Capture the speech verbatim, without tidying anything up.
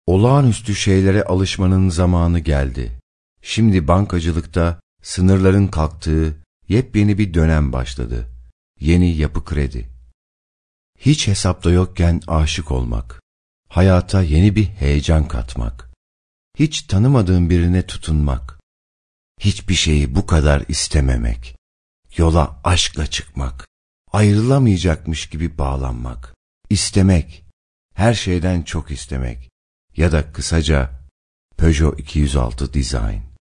Olağanüstü şeylere alışmanın zamanı geldi. Şimdi bankacılıkta sınırların kalktığı yepyeni bir dönem başladı. Yeni Yapı Kredi. Hiç hesapta yokken aşık olmak, hayata yeni bir heyecan katmak, hiç tanımadığın birine tutunmak, hiçbir şeyi bu kadar istememek, yola aşkla çıkmak, ayrılamayacakmış gibi bağlanmak, istemek, her şeyden çok istemek ya da kısaca Peugeot iki yüz altı Design.